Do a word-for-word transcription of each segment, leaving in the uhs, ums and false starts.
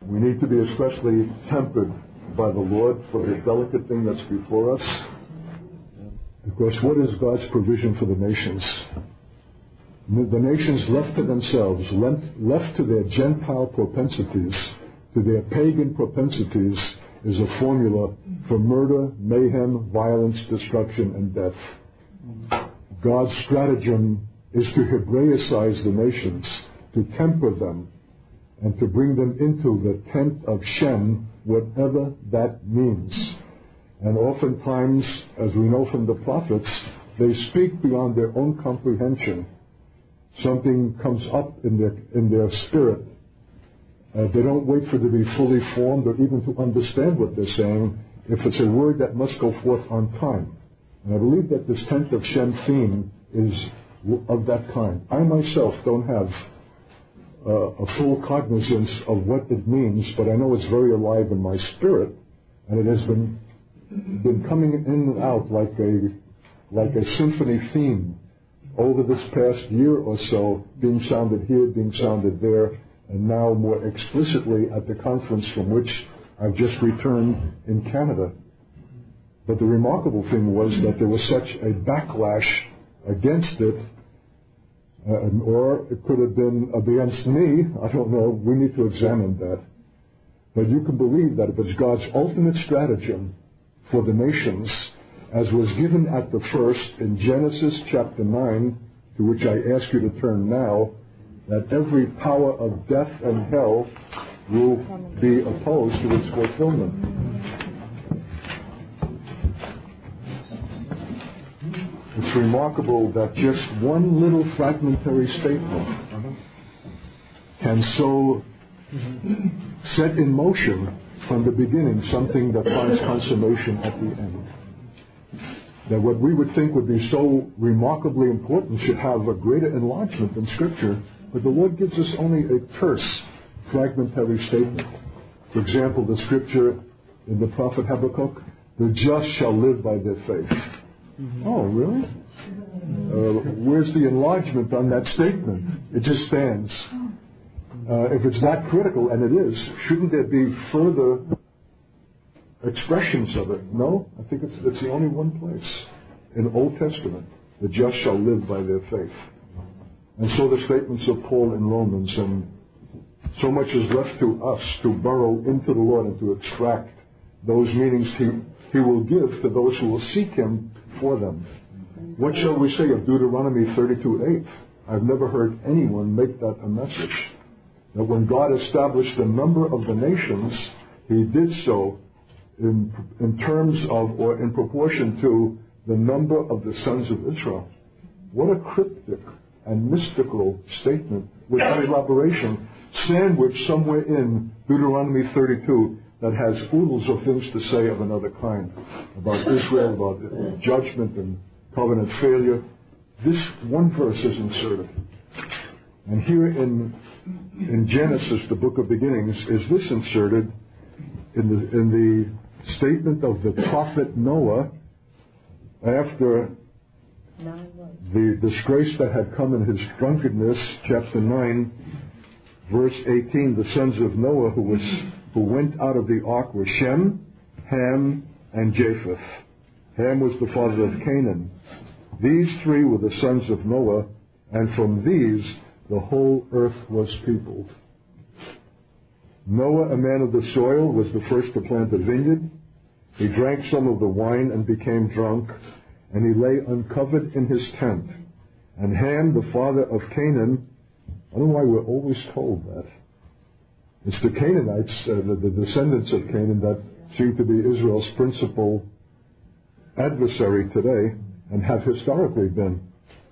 We need to be especially tempered by the Lord for the delicate thing that's before us. Because what is God's provision for the nations? The nations left to themselves, left to their Gentile propensities, to their pagan propensities, is a formula for murder, mayhem, violence, destruction, and death. God's stratagem is to Hebraicize the nations, to temper them, and to bring them into the tent of Shem, whatever that means. And oftentimes, as we know from the prophets, they speak beyond their own comprehension. Something comes up in their, in their spirit. Uh, they don't wait for it to be fully formed or even to understand what they're saying if it's a word that must go forth on time. And I believe that this tent of Shem theme is of that kind. I myself don't have uh, a full cognizance of what it means, but I know it's very alive in my spirit, and it has been been coming in and out like a like a symphony theme over this past year or so, being sounded here, being sounded there, and now more explicitly at the conference from which I've just returned in Canada. But the remarkable thing was that there was such a backlash against it, uh, or it could have been against me. I don't know. We need to examine that. But you can believe that if it's God's ultimate stratagem for the nations, as was given at the first in Genesis chapter nine, to which I ask you to turn now, that every power of death and hell will be opposed to its fulfillment. It's remarkable that just one little fragmentary statement can so set in motion from the beginning something that finds consummation at the end. That what we would think would be so remarkably important should have a greater enlargement in Scripture, but the Lord gives us only a terse, fragmentary statement. For example, the Scripture in the prophet Habakkuk, the just shall live by their faith. Mm-hmm. Oh, really? Uh, where's the enlargement on that statement? It just stands. Uh, if it's that critical, and it is, shouldn't there be further expressions of it? No, I think it's, it's the only one place in the Old Testament. The just shall live by their faith. And so the statements of Paul in Romans, and so much is left to us to burrow into the Lord and to extract those meanings he, he will give to those who will seek him for them. What shall we say of Deuteronomy thirty-two eight? I've never heard anyone make that a message. That when God established the number of the nations, he did so in, in terms of, or in proportion to, the number of the sons of Israel. What a cryptic and mystical statement without elaboration, sandwiched somewhere in Deuteronomy thirty-two that has oodles of things to say of another kind, about Israel, about judgment and covenant failure. This one verse is inserted. And here in in Genesis, the book of beginnings, is this inserted in the, in the statement of the prophet Noah after the disgrace that had come in his drunkenness, chapter nine, verse eighteen, the sons of Noah who was who went out of the ark were Shem, Ham, and Japheth. Ham was the father of Canaan. These three were the sons of Noah, and from these the whole earth was peopled. Noah, a man of the soil, was the first to plant a vineyard. He drank some of the wine and became drunk, and he lay uncovered in his tent. And Ham, the father of Canaan, I don't know why we're always told that. It's the Canaanites, uh, the, the descendants of Canaan, that seem to be Israel's principal adversary today, and have historically been.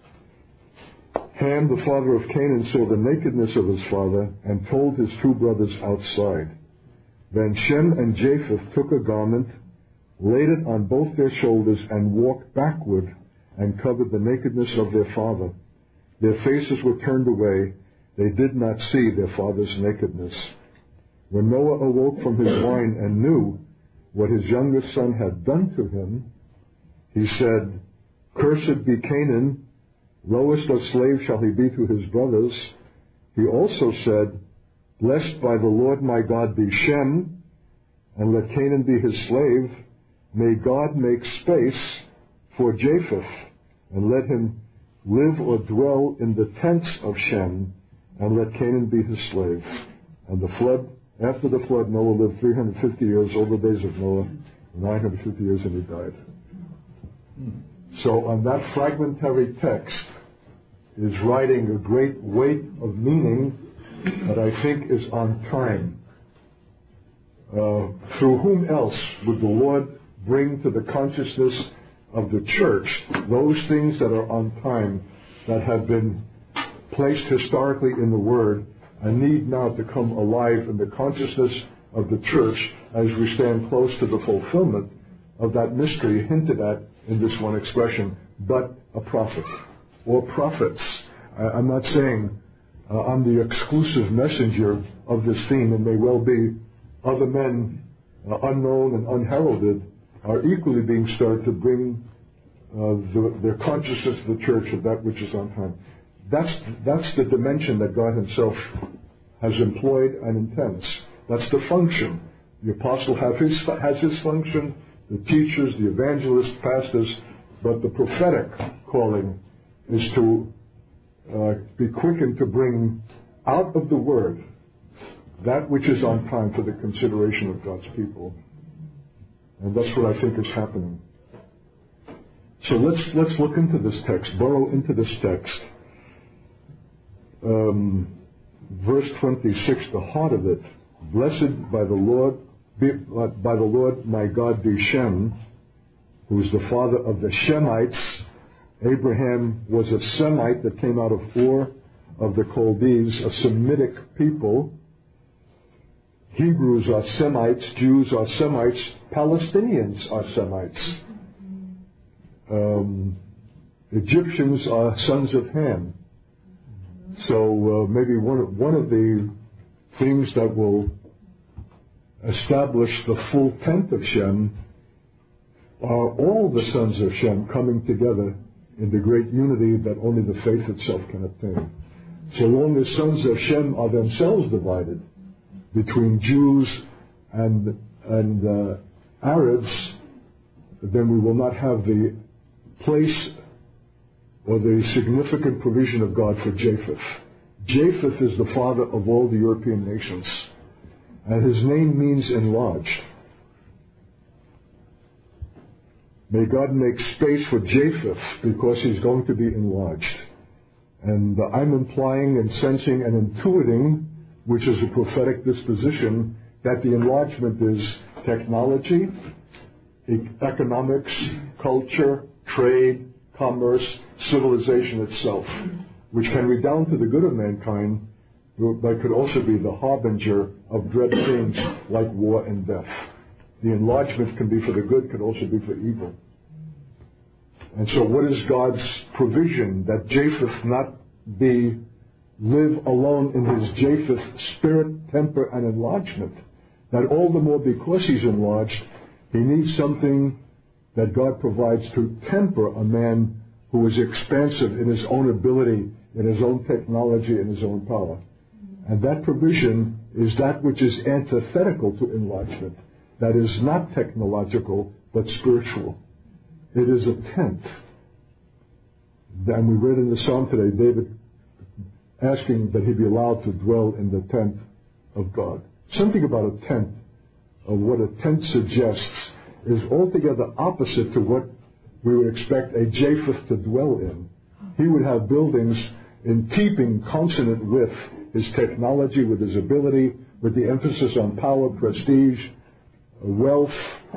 Ham, the father of Canaan, saw the nakedness of his father and told his two brothers outside. Then Shem and Japheth took a garment, laid it on both their shoulders, and walked backward and covered the nakedness of their father. Their faces were turned away. They did not see their father's nakedness. When Noah awoke from his wine and knew what his youngest son had done to him, he said, "Cursed be Canaan, lowest of slaves shall he be to his brothers." He also said, Blessed by the Lord my God be Shem, and let Canaan be his slave. May God make space for Japheth, and let him live or dwell in the tents of Shem, and let Canaan be his slave. And the flood, after the flood, Noah lived three hundred fifty years, all the days of Noah, nine hundred fifty years, and he died. So on that fragmentary text is riding a great weight of meaning that I think is on time. Uh, through whom else would the Lord bring to the consciousness of the church those things that are on time, that have been placed historically in the Word, and need now to come alive in the consciousness of the church as we stand close to the fulfillment of that mystery hinted at in this one expression, but a prophet, or prophets. I, I'm not saying uh, I'm the exclusive messenger of this theme, and may well be other men, uh, unknown and unheralded, are equally being stirred to bring uh, the, their consciousness to the church of that which is on time. That's, that's the dimension that God himself has employed and intends. That's the function. The apostle have his, has his function, the teachers, the evangelists, pastors, but the prophetic calling is to uh, be quickened to bring out of the Word that which is on time for the consideration of God's people. And that's what I think is happening. So let's let's look into this text, burrow into this text. Um, verse twenty-six, the heart of it. Blessed by the Lord, be, uh, by the Lord my God be Shem, who is the father of the Shemites. Abraham was a Semite that came out of Ur of the Chaldees, a Semitic people. Hebrews are Semites, Jews are Semites, Palestinians are Semites. Um, Egyptians are sons of Ham. So uh, maybe one of, one of the things that will establish the full tent of Shem are all the sons of Shem coming together in the great unity that only the faith itself can obtain. So long as sons of Shem are themselves divided between Jews and, and uh, Arabs, then we will not have the place or the significant provision of God for Japheth. Japheth is the father of all the European nations, and his name means enlarged. May God make space for Japheth because he's going to be enlarged. And uh, I'm implying and sensing and intuiting, which is a prophetic disposition, that the enlargement is technology, e- economics, culture, trade, commerce, civilization itself, which can redound to the good of mankind, but could also be the harbinger of dread things like war and death. The enlargement can be for the good, could also be for evil. And so what is God's provision? That Japheth not be, live alone in his Japheth spirit, temper, and enlargement. That all the more because he's enlarged, he needs something that God provides to temper a man who is expansive in his own ability, in his own technology, in his own power. And that provision is that which is antithetical to enlargement. That is not technological, but spiritual. It is a tent. And we read in the Psalm today, David asking that he be allowed to dwell in the tent of God. Something about a tent, of what a tent suggests, is altogether opposite to what we would expect a Japheth to dwell in. He would have buildings in keeping, consonant with his technology, with his ability, with the emphasis on power, prestige, wealth,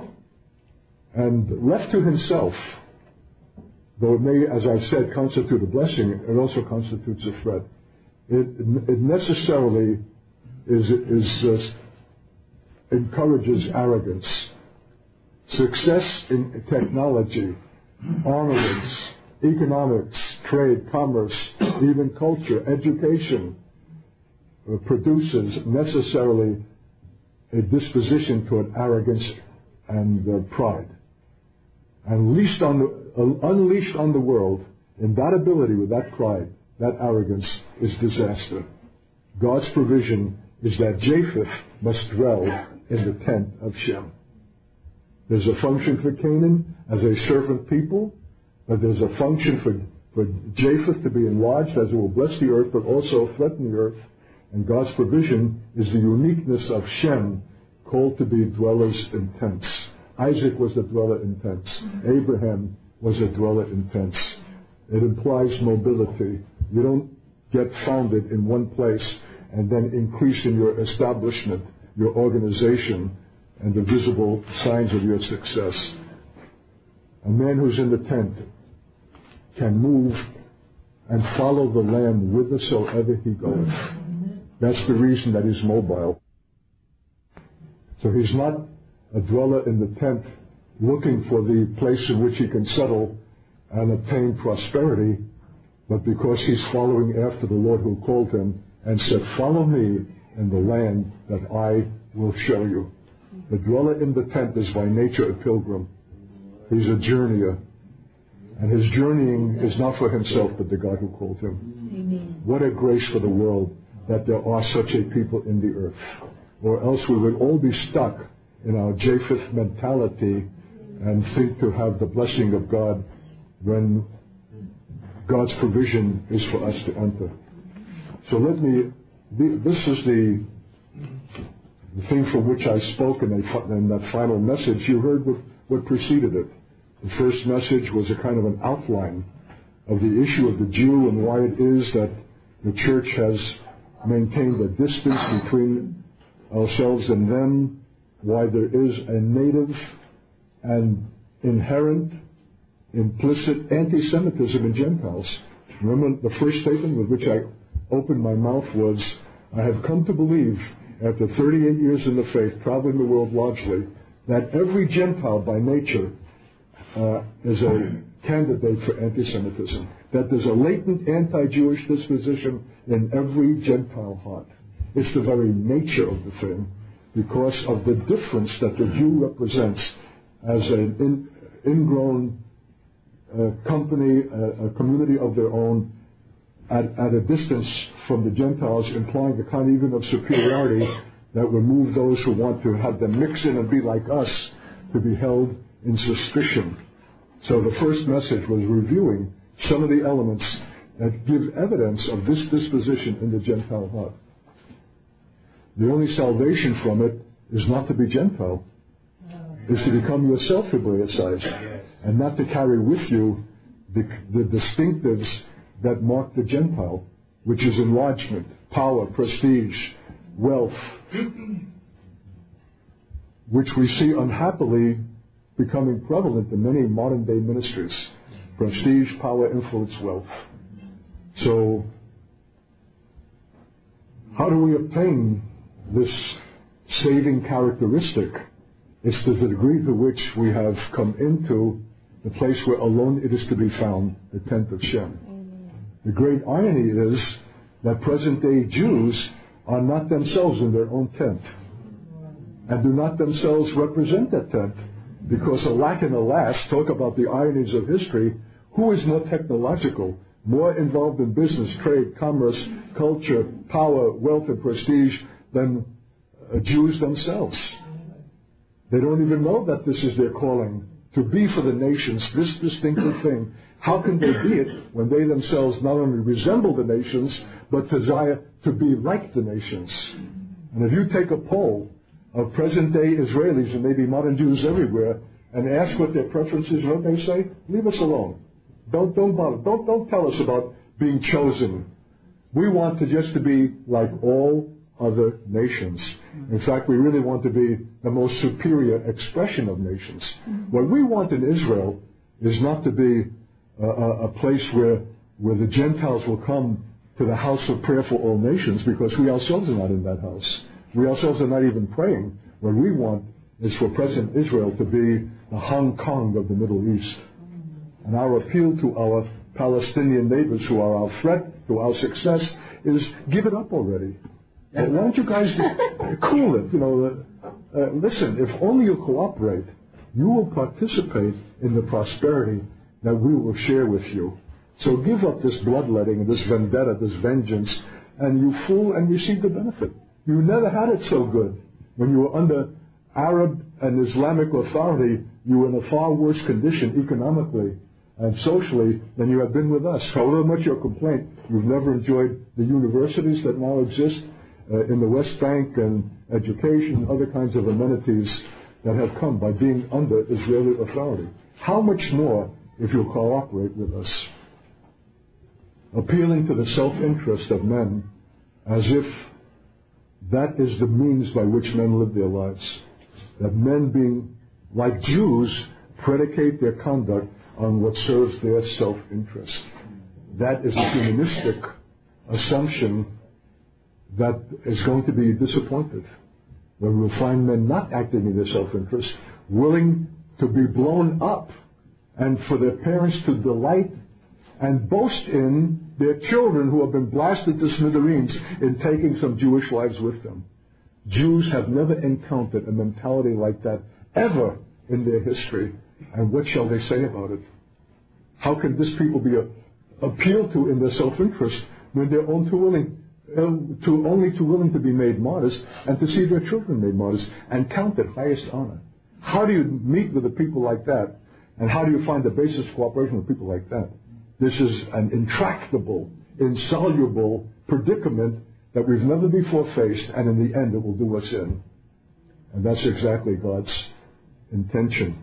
and left to himself, though it may, as I've said, constitute a blessing, it also constitutes a threat. It, it necessarily is, is uh, encourages arrogance. Success in technology, armaments, economics, trade, commerce, even culture, education, uh, produces necessarily a disposition toward arrogance and uh, pride. Unleashed on, the, uh, unleashed on the world, in that ability, with that pride, that arrogance, is disaster. God's provision is that Japheth must dwell in the tent of Shem. There's a function for Canaan as a servant people, but there's a function for, for Japheth to be enlarged as it will bless the earth, but also threaten the earth. And God's provision is the uniqueness of Shem, called to be dwellers in tents. Isaac was a dweller in tents. Abraham was a dweller in tents. It implies mobility. You don't get founded in one place and then increase in your establishment, your organization, and the visible signs of your success. A man who's in the tent can move and follow the Lamb whithersoever he goeth. That's the reason that he's mobile. So he's not a dweller in the tent looking for the place in which he can settle and obtain prosperity, but because he's following after the Lord who called him and said, follow me in the land that I will show you. The dweller in the tent is by nature a pilgrim. He's a journeyer. And his journeying is not for himself, but the God who called him. Amen. What a grace for the world that there are such a people in the earth. Or else we would all be stuck in our Japheth mentality and think to have the blessing of God when God's provision is for us to enter. So let me, this is the, the thing from which I spoke in, a, in that final message. You heard what, what preceded it. The first message was a kind of an outline of the issue of the Jew and why it is that the church has maintained a distance between ourselves and them, why there is a native and inherent, implicit anti-Semitism in Gentiles. Remember the first statement with which I opened my mouth was, I have come to believe, after thirty-eight years in the faith, traveling the world largely, that every Gentile by nature uh, is a candidate for anti-Semitism. That there's a latent anti-Jewish disposition in every Gentile heart. It's the very nature of the thing, because of the difference that the Jew represents as an in, ingrown uh, company, a, a community of their own, at, at a distance from the Gentiles, implying a kind even of superiority that would move those who want to have them mix in and be like us to be held in suspicion. So the first message was reviewing some of the elements that give evidence of this disposition in the Gentile heart. The only salvation from it is not to be Gentile, is to become yourself Hebraicized, and not to carry with you the, the distinctives that mark the Gentile, which is enlargement, power, prestige, wealth, which we see unhappily becoming prevalent in many modern day ministries. Prestige, power, influence, wealth. So, how do we obtain this saving characteristic? It's to the degree to which we have come into the place where alone it is to be found, the tent of Shem. Amen. The great irony is that present-day Jews are not themselves in their own tent, and do not themselves represent that tent, because alack and alas, talk about the ironies of history, who is more technological, more involved in business, trade, commerce, culture, power, wealth, and prestige than uh, Jews themselves? They don't even know that this is their calling, to be for the nations, this distinctive thing. How can they be it when they themselves not only resemble the nations, but desire to be like the nations? And if you take a poll of present-day Israelis, and maybe modern Jews everywhere, and ask what their preference is, what they say? Leave us alone. Don't, don't bother. Don't, don't tell us about being chosen. We want to just to be like all other nations. In fact, we really want to be the most superior expression of nations. What we want in Israel is not to be a, a, a place where, where the Gentiles will come to the house of prayer for all nations, because we ourselves are not in that house. We ourselves are not even praying. What we want is for present Israel to be the Hong Kong of the Middle East. And our appeal to our Palestinian neighbors, who are our threat to our success, is give it up already. But why don't you guys cool it? You know, uh, uh, listen, if only you cooperate, you will participate in the prosperity that we will share with you. So give up this bloodletting, this vendetta, this vengeance, and you fool and receive the benefit. You never had it so good. When you were under Arab and Islamic authority, you were in a far worse condition economically and socially than you have been with us. However much your complaint, you've never enjoyed the universities that now exist uh, in the West Bank and education and other kinds of amenities that have come by being under Israeli authority. How much more if you'll cooperate with us? Appealing to the self-interest of men as if that is the means by which men live their lives. That men, being like Jews, predicate their conduct on what serves their self-interest. That is a humanistic assumption that is going to be disappointed. When we find men not acting in their self-interest, willing to be blown up, and for their parents to delight and boast in their children who have been blasted to smithereens in taking some Jewish lives with them. Jews have never encountered a mentality like that ever in their history. And what shall they say about it? How can this people be a, appealed to in their self-interest when they're only too willing, uh, to, only too willing to be made modest and to see their children made modest and count it highest honor? How do you meet with a people like that? And how do you find the basis of cooperation with people like that? This is an intractable, insoluble predicament that we've never before faced, and in the end it will do us in. And that's exactly God's intention.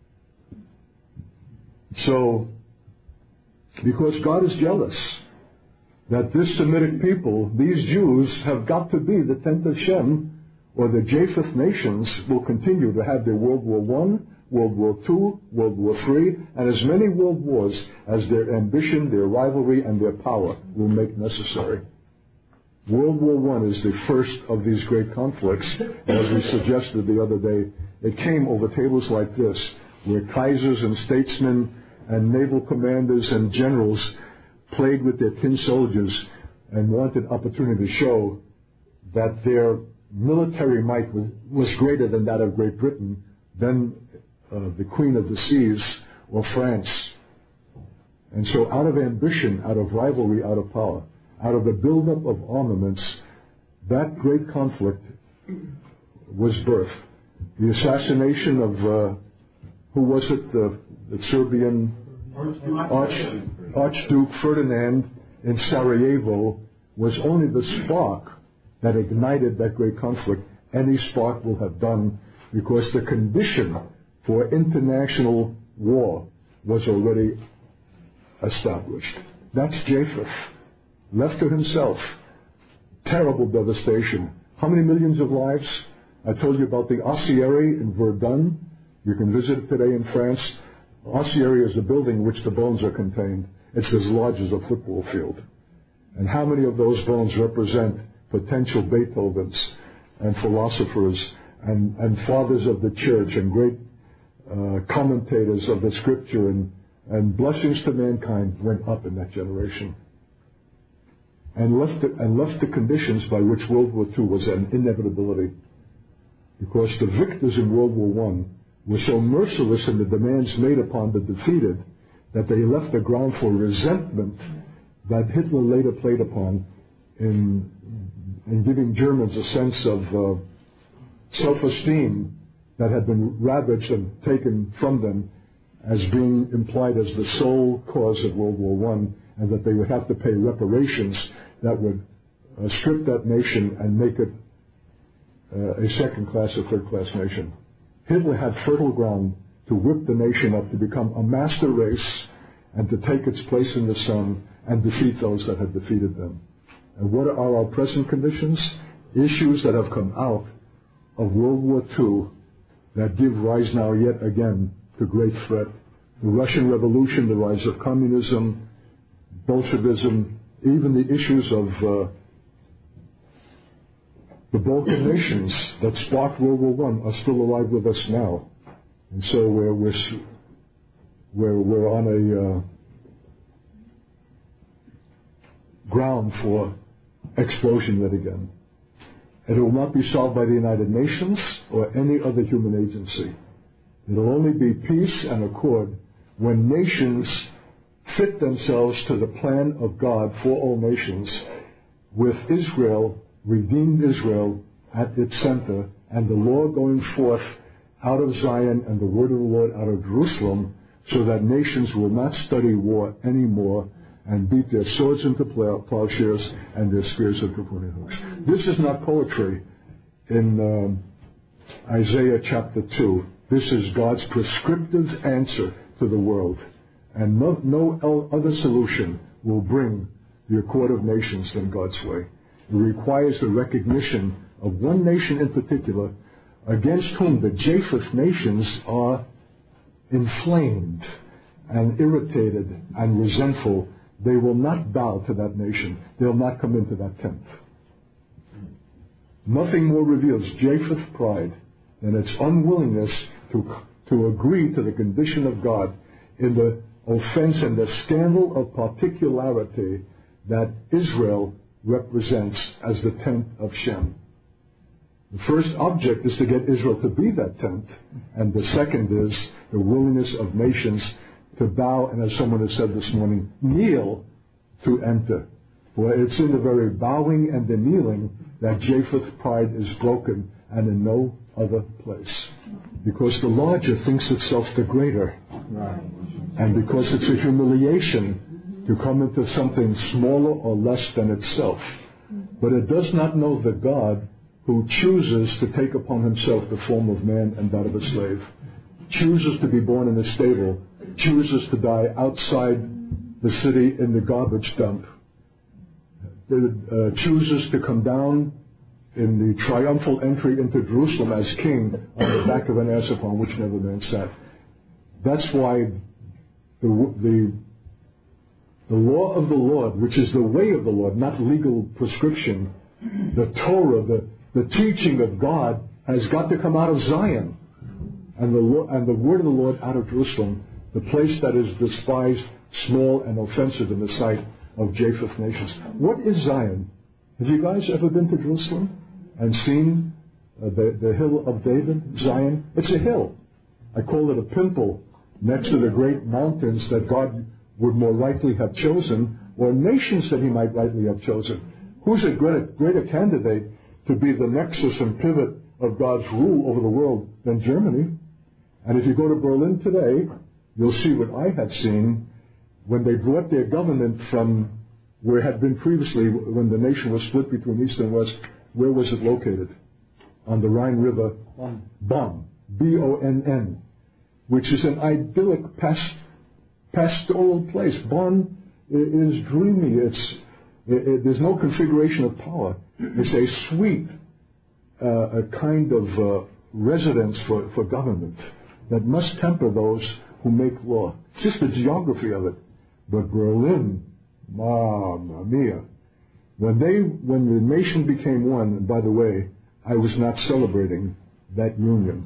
So, because God is jealous that this Semitic people, these Jews, have got to be the tenth of Shem, or the Japheth nations will continue to have their World War One, World War Two, World War Three, and as many world wars as their ambition, their rivalry, and their power will make necessary. World War One is the first of these great conflicts. As we suggested the other day, it came over tables like this, where Kaisers and statesmen and naval commanders and generals played with their tin soldiers and wanted opportunity to show that their military might was, was greater than that of Great Britain, then uh, the Queen of the Seas, or France. And so out of ambition, out of rivalry, out of power, out of the buildup of armaments, that great conflict was birthed. The assassination of, uh, who was it, the, the Serbian Arch, Archduke Ferdinand in Sarajevo was only the spark that ignited that great conflict. Any spark will have done, because the condition for international war was already established. That's Japheth. Left to himself, terrible devastation. How many millions of lives? I told you about the ossuary in Verdun. You can visit it today in France. Ossuary is a building in which the bones are contained. It's as large as a football field. And how many of those bones represent potential Beethovens and philosophers and, and fathers of the church and great uh, commentators of the scripture and, and blessings to mankind went up in that generation. And left, the, and left the conditions by which World War Two was an inevitability. Because the victors in World War One were so merciless in the demands made upon the defeated that they left the ground for resentment that Hitler later played upon in, in giving Germans a sense of uh, self-esteem that had been ravaged and taken from them as being implied as the sole cause of World War One, and that they would have to pay reparations that would uh, strip that nation and make it uh, a second-class or third-class nation. Hitler had fertile ground to whip the nation up to become a master race and to take its place in the sun and defeat those that had defeated them. And what are our present conditions? Issues that have come out of World War Two that give rise now yet again to great threat. The Russian Revolution, the rise of communism, Bolshevism, even the issues of uh, the Balkan nations that sparked World War One are still alive with us now. And so we're, we're, we're, we're on a uh, ground for explosion yet again. And it will not be solved by the United Nations or any other human agency. It will only be peace and accord when nations fit themselves to the plan of God for all nations, with Israel redeemed Israel at its center, and the law going forth out of Zion and the word of the Lord out of Jerusalem, so that nations will not study war anymore and beat their swords into plow- plowshares and their spears into pruning hooks. This is not poetry. In um, Isaiah chapter two, this is God's prescriptive answer to the world. And no, no other solution will bring the accord of nations than God's way. It requires the recognition of one nation in particular against whom the Japheth nations are inflamed and irritated and resentful. They will not bow to that nation. They'll not come into that tent. Nothing more reveals Japheth pride than its unwillingness to, to agree to the condition of God in the offense and the scandal of particularity that Israel represents as the tent of Shem. The first object is to get Israel to be that tent, and the second is the willingness of nations to bow, and as someone has said this morning, kneel to enter. For it's in the very bowing and the kneeling that Japheth pride is broken, and in no other place. Because the larger thinks itself the greater. Right. And because it's a humiliation to come into something smaller or less than itself. But it does not know the God who chooses to take upon himself the form of man and that of a slave, chooses to be born in a stable, chooses to die outside the city in the garbage dump, uh, chooses to come down in the triumphal entry into Jerusalem as king on the back of an ass upon which never man sat. That's why the, the, the law of the Lord, which is the way of the Lord, not legal prescription, the Torah, the, the teaching of God, has got to come out of Zion, and the, and the word of the Lord out of Jerusalem, the place that is despised, small, and offensive in the sight of Japheth nations. What is Zion? Have you guys ever been to Jerusalem and seen uh, the, the hill of David, Zion? It's a hill. I call it a pimple next to the great mountains that God would more likely have chosen, or nations that he might rightly have chosen. Who's a greater, greater candidate to be the nexus and pivot of God's rule over the world than Germany? And if you go to Berlin today, you'll see what I had seen when they brought their government from where it had been previously, when the nation was split between East and West. Where was it located? On the Rhine River, Bonn, Bonn, B O N N, which is an idyllic past, pastoral place. Bonn is dreamy. It's it, it, there's no configuration of power. It's a sweet, uh, a kind of uh, residence for, for government that must temper those who make law. It's just the geography of it. But Berlin, mamma mia. When they, when the nation became one, and by the way, I was not celebrating that union.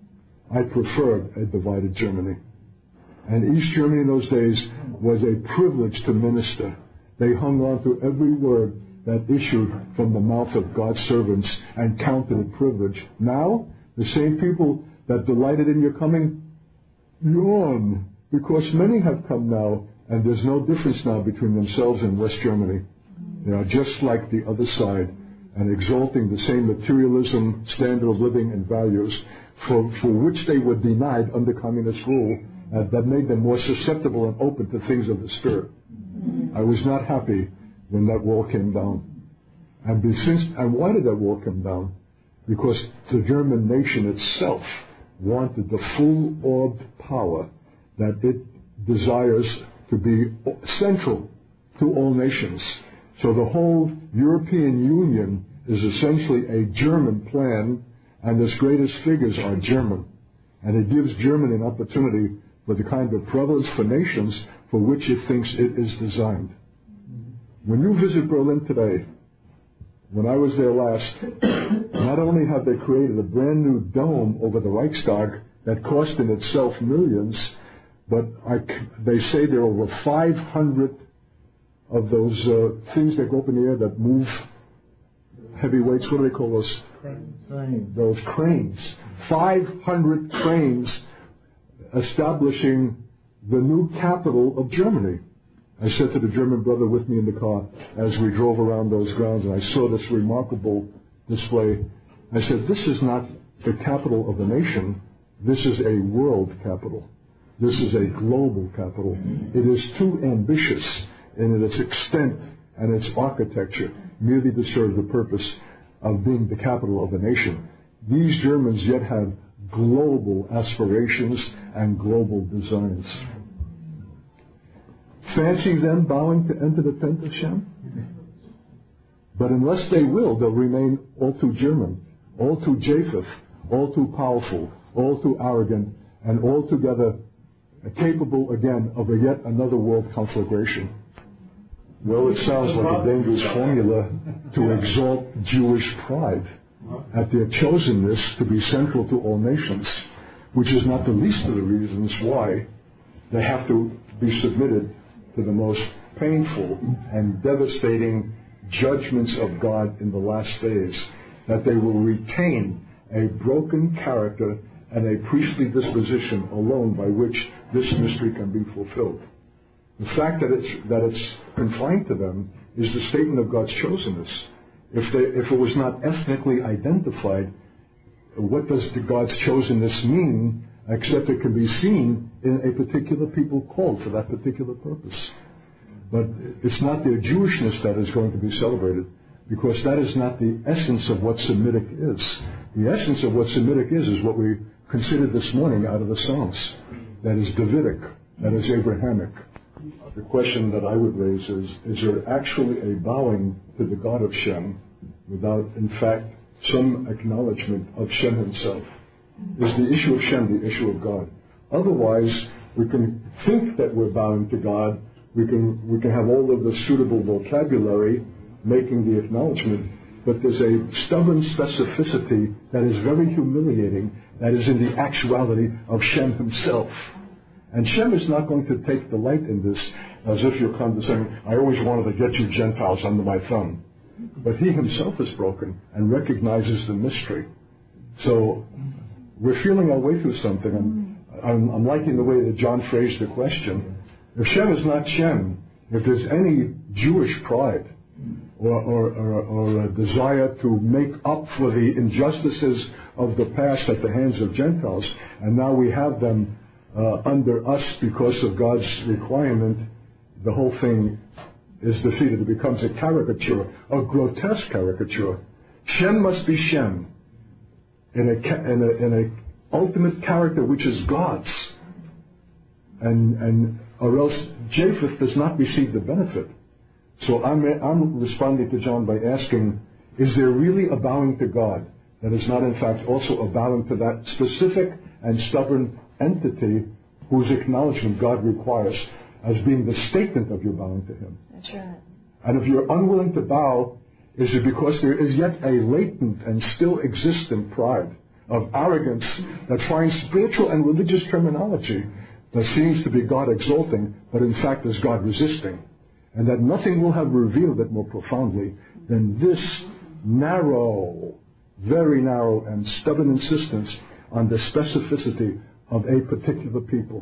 I preferred a divided Germany. And East Germany in those days was a privilege to minister. They hung on to every word that issued from the mouth of God's servants and counted it privilege. Now, the same people that delighted in your coming, yawn, because many have come now, and there's no difference now between themselves and West Germany. They are just like the other side, and exalting the same materialism, standard of living, and values for, for which they were denied under communist rule, uh, that made them more susceptible and open to things of the Spirit. I was not happy when that wall came down. And, since, and why did that wall come down? Because the German nation itself wanted the full-orbed power that it desires to be central to all nations. So the whole European Union is essentially a German plan, and its greatest figures are German. And it gives Germany an opportunity for the kind of prevalence for nations for which it thinks it is designed. When you visit Berlin today, when I was there last, not only have they created a brand new dome over the Reichstag that cost in itself millions, but I, they say there are over five hundred of those uh, things that go up in the air that move heavyweights. What do they call those? Cranes. Those cranes. five hundred cranes establishing the new capital of Germany. I said to the German brother with me in the car as we drove around those grounds and I saw this remarkable display, I said, this is not the capital of a nation. This is a world capital. This is a global capital. It is too ambitious in its extent and its architecture merely to serve the purpose of being the capital of a nation. These Germans yet have global aspirations and global designs. Fancy them bowing to enter the tent of Shem? But unless they will, they'll remain all too German, all too Japheth, all too powerful, all too arrogant, and altogether capable again of a yet another world conflagration. Well, it sounds like a dangerous formula to exalt Jewish pride at their chosenness to be central to all nations, which is not the least of the reasons why they have to be submitted to the most painful and devastating judgments of God in the last days, that they will retain a broken character and a priestly disposition alone by which this mystery can be fulfilled. The fact that it's, that it's confined to them is the statement of God's chosenness. If, they, if it was not ethnically identified, what does the God's chosenness mean, except it can be seen in a particular people called for that particular purpose? But it's not their Jewishness that is going to be celebrated, because that is not the essence of what Semitic is. The essence of what Semitic is is what we considered this morning out of the Psalms. That is Davidic, that is Abrahamic. The question that I would raise is, is there actually a bowing to the God of Shem without, in fact, some acknowledgement of Shem himself? Is the issue of Shem the issue of God? Otherwise, we can think that we're bowing to God. We can, we can have all of the suitable vocabulary making the acknowledgement, but there's a stubborn specificity that is very humiliating, that is in the actuality of Shem himself. And Shem is not going to take delight in this as if you're condescending. I always wanted to get you Gentiles under my thumb. But he himself is broken and recognizes the mystery. So we're feeling our way through something. And I'm, I'm liking the way that John phrased the question. If Shem is not Shem, if there's any Jewish pride or, or, or, or a desire to make up for the injustices of the past at the hands of Gentiles, and now we have them Uh, under us because of God's requirement, the whole thing is defeated. It becomes a caricature, a grotesque caricature. Shem must be Shem in a, in a, in a ultimate character which is God's, and and or else Japheth does not receive the benefit. So I'm I'm responding to John by asking, is there really a bowing to God that is not in fact also a bowing to that specific and stubborn entity whose acknowledgement God requires as being the statement of your bowing to Him? That's right. And if you're unwilling to bow, is it because there is yet a latent and still existent pride of arrogance that finds spiritual and religious terminology that seems to be God exalting, but in fact is God resisting? And that nothing will have revealed it more profoundly than this narrow, very narrow and stubborn insistence on the specificity of a particular people.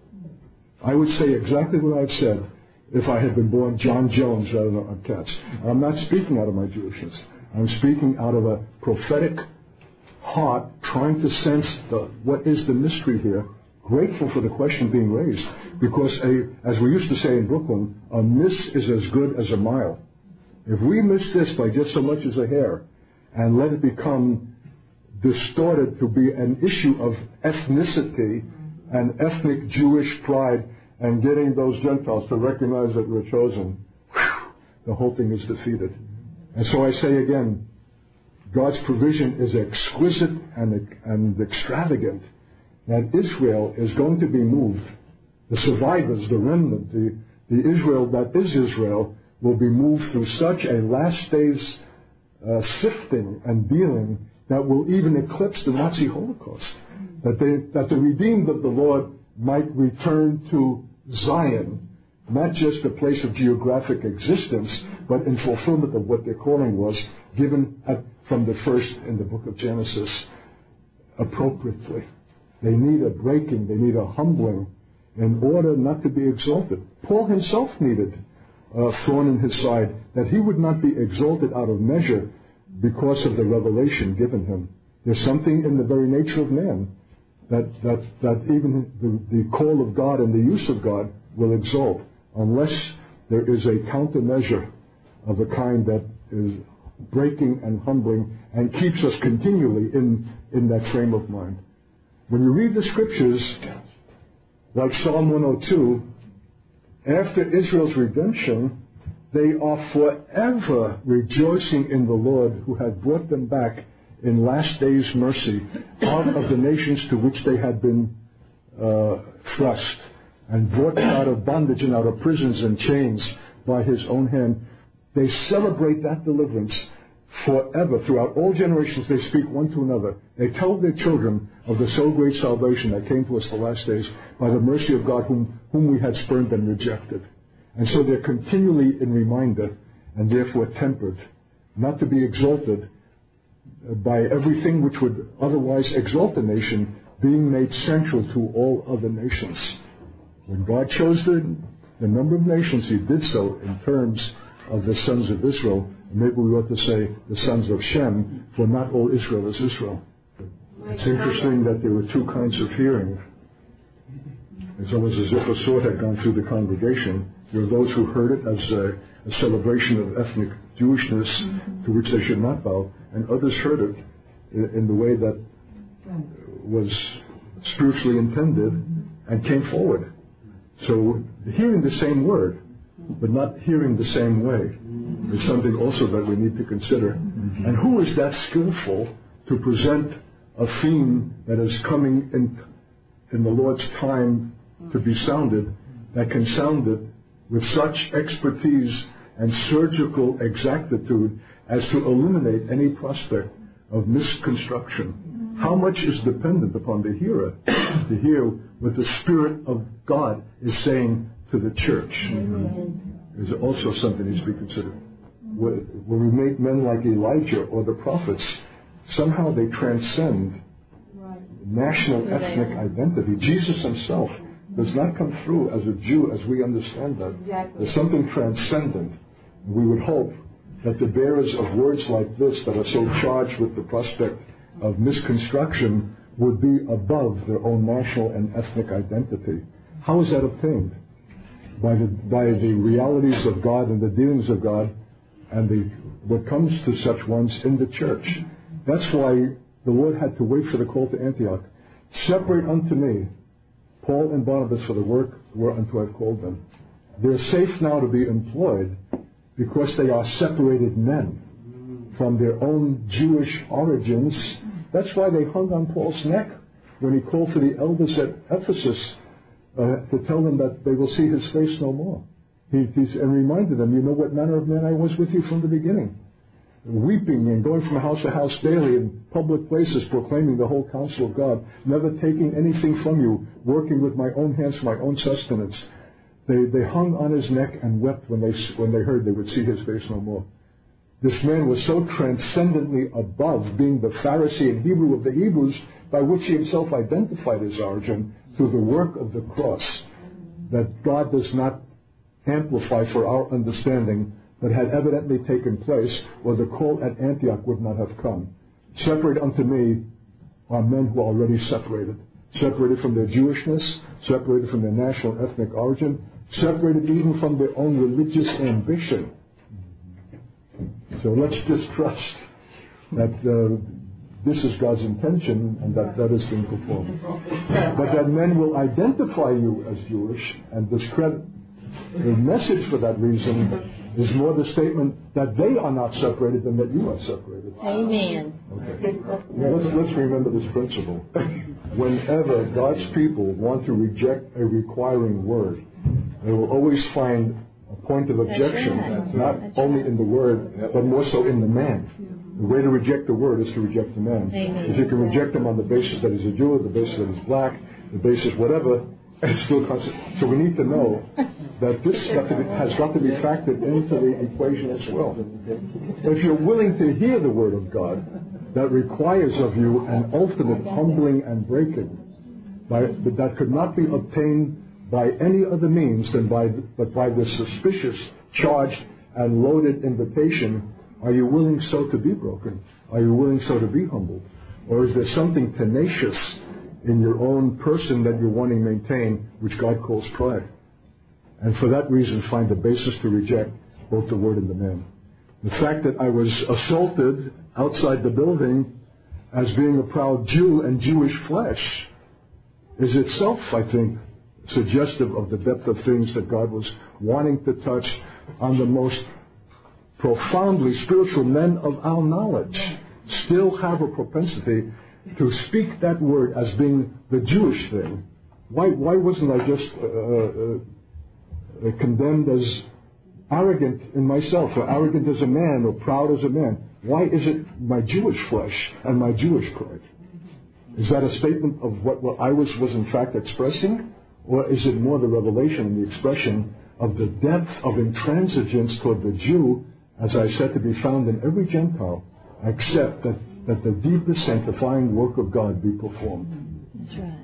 I would say exactly what I've said if I had been born John Jones rather than Katz. I'm not speaking out of my Jewishness. I'm speaking out of a prophetic heart trying to sense the, what is the mystery here, grateful for the question being raised, because a, as we used to say in Brooklyn, a miss is as good as a mile. If we miss this by just so much as a hair and let it become distorted to be an issue of ethnicity and ethnic Jewish pride and getting those Gentiles to recognize that we're chosen, whew, the whole thing is defeated. And so I say again, God's provision is exquisite and, and extravagant, that Israel is going to be moved. The survivors, the remnant, the, the Israel that is Israel, will be moved through such a last days uh, sifting and dealing that will even eclipse the Nazi Holocaust. That, they, that the redeemed of the Lord might return to Zion, not just a place of geographic existence, but in fulfillment of what their calling was, given at, from the first in the book of Genesis appropriately. They need a breaking, they need a humbling, in order not to be exalted. Paul himself needed a thorn in his side, that he would not be exalted out of measure because of the revelation given him. There's something in the very nature of man that, that, that even the, the call of God and the use of God will exalt, unless there is a countermeasure of a kind that is breaking and humbling and keeps us continually in, in that frame of mind. When you read the scriptures, like Psalm one oh two, after Israel's redemption, they are forever rejoicing in the Lord who had brought them back in last days mercy out of the nations to which they had been uh, thrust and brought them out of bondage and out of prisons and chains by his own hand. They celebrate that deliverance forever. Throughout all generations, they speak one to another. They tell their children of the so great salvation that came to us the last days by the mercy of God whom, whom we had spurned and rejected. And so they're continually in reminder and therefore tempered, not to be exalted by everything which would otherwise exalt the nation being made central to all other nations. When God chose the, the number of nations, he did so in terms of the sons of Israel. Maybe we ought to say the sons of Shem, for not all Israel is Israel. It's interesting that there were two kinds of hearing. It's almost as if a sword had gone through the congregation. There were those who heard it as a, a celebration of ethnic Jewishness mm-hmm. to which they should not bow, and others heard it in, in the way that was spiritually intended and came forward. So hearing the same word, but not hearing the same way, is something also that we need to consider. Mm-hmm. And who is that skillful to present a theme that is coming in, in the Lord's time to be sounded, that can sound it with such expertise and surgical exactitude as to eliminate any prospect of misconstruction? How much is dependent upon the hearer to hear what the Spirit of God is saying to the church? Amen. Is also something needs to be considered. When we make men like Elijah or the prophets, somehow they transcend national ethnic identity. Jesus himself does not come through as a Jew as we understand that. Exactly. There's something transcendent. We would hope that the bearers of words like this that are so charged with the prospect of misconstruction would be above their own national and ethnic identity. How is that obtained? By the, by the realities of God and the dealings of God and the, what comes to such ones in the church. That's why the Lord had to wait for the call to Antioch. Separate unto me Paul and Barnabas for the work whereunto I've called them. They're safe now to be employed because they are separated men from their own Jewish origins. That's why they hung on Paul's neck when he called for the elders at Ephesus uh, to tell them that they will see his face no more. He, he's, and reminded them, you know what manner of man I was with you from the beginning. Weeping and going from house to house daily in public places, proclaiming the whole counsel of God, never taking anything from you, working with my own hands for my own sustenance. They, they hung on his neck and wept when they, when they heard they would see his face no more. This man was so transcendently above being the Pharisee and Hebrew of the Hebrews, by which he himself identified his origin through the work of the cross, that God does not amplify for our understanding that had evidently taken place, or the call at Antioch would not have come. Separate unto me are men who are already separated. Separated from their Jewishness, separated from their national ethnic origin, separated even from their own religious ambition. So let's just trust that uh, this is God's intention and that that is being performed. But that men will identify you as Jewish and discredit the message for that reason is more the statement that they are not separated than that you are separated. Amen. Okay. Now let's, let's remember this principle. Whenever God's people want to reject a requiring word, they will always find a point of objection, right. not That's only right. in the word, but more so in the man. The way to reject the word is to reject the man. Amen. If you can reject him on the basis that he's a Jew, the basis that he's black, the basis whatever, it's still constant. So we need to know that this got to be, has got to be factored into the equation as well. If you're willing to hear the word of God, that requires of you an ultimate humbling and breaking, by, but that could not be obtained by any other means than by, but by the suspicious, charged, and loaded invitation, are you willing so to be broken? Are you willing so to be humbled? Or is there something tenacious in your own person that you're wanting to maintain, which God calls pride? And for that reason, find a basis to reject both the word and the man. The fact that I was assaulted outside the building as being a proud Jew and Jewish flesh is itself, I think, suggestive of the depth of things that God was wanting to touch on the most profoundly spiritual men of our knowledge. Still have a propensity to speak that word as being the Jewish thing. Why, why wasn't I just uh, uh, condemned as arrogant in myself, or arrogant as a man, or proud as a man? Why is it my Jewish flesh and my Jewish pride? Is that a statement of what, what I was, was in fact expressing? Or is it more the revelation and the expression of the depth of intransigence toward the Jew, as I said, to be found in every Gentile, except that, that the deepest sanctifying work of God be performed? That's right.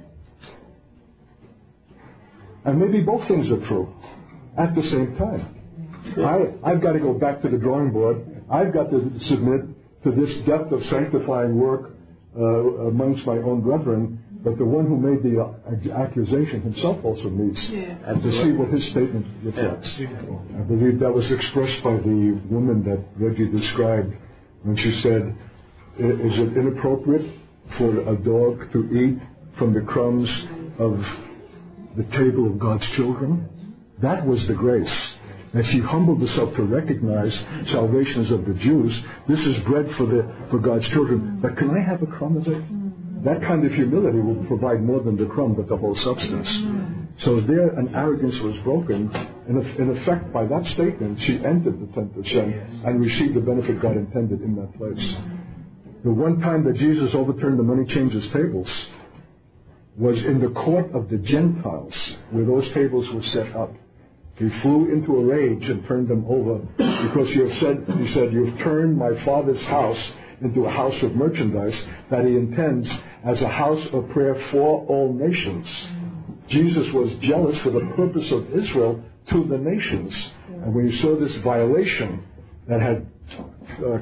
And maybe both things are true at the same time. I, I've got to go back to the drawing board. I've got to submit to this depth of sanctifying work uh, amongst my own brethren, but the one who made the uh, accusation himself also needs yeah. to see what his statement reflects. Yeah. I believe that was expressed by the woman that Reggie described when she said, is it inappropriate for a dog to eat from the crumbs of the table of God's children? That was the grace. And she humbled herself to recognize salvation is of the Jews. This is bread for the for God's children. But can I have a crumb of it? That kind of humility will provide more than the crumb, but the whole substance. So there an arrogance was broken. And in effect, by that statement, she entered the tent of Shem and received the benefit God intended in that place. The one time that Jesus overturned the money changers' tables was in the court of the Gentiles, where those tables were set up. He flew into a rage and turned them over because you have said, he said, you've turned my Father's house into a house of merchandise that he intends as a house of prayer for all nations. Jesus was jealous for the purpose of Israel to the nations. And when he saw this violation that had uh,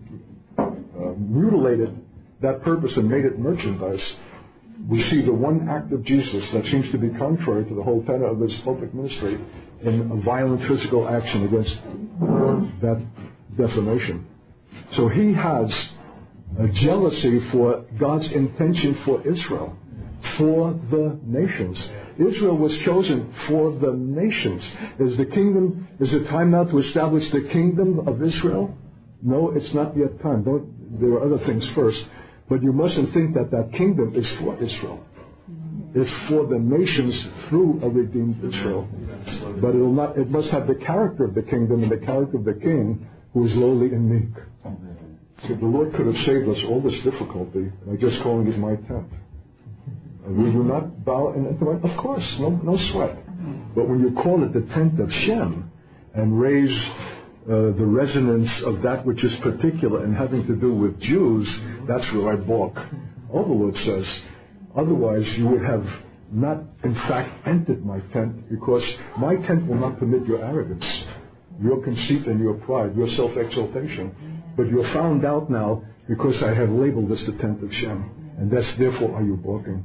uh, mutilated that purpose and made it merchandise, we see the one act of Jesus that seems to be contrary to the whole tenor of his public ministry in a violent physical action against that defamation. So he has a jealousy for God's intention for Israel, for the nations. Israel was chosen for the nations. Is the kingdom, is it time now to establish the kingdom of Israel? No, it's not yet time. Don't, there are other things first. But you mustn't think that that kingdom is for Israel. It's for the nations through a redeemed Israel. But it will not. It must have the character of the kingdom and the character of the king, who is lowly and meek. So the Lord could have saved us all this difficulty by just calling it my tent. And we will not bow and enter. Of course, no, no sweat. But when you call it the tent of Shem and raise uh, the resonance of that which is particular and having to do with Jews, that's where I balk. All the Lord says, otherwise you would have not, in fact, entered my tent, because my tent will not permit your arrogance, your conceit and your pride, your self-exaltation. But you're found out now because I have labeled this the tent of Shem. And that's therefore are you balking.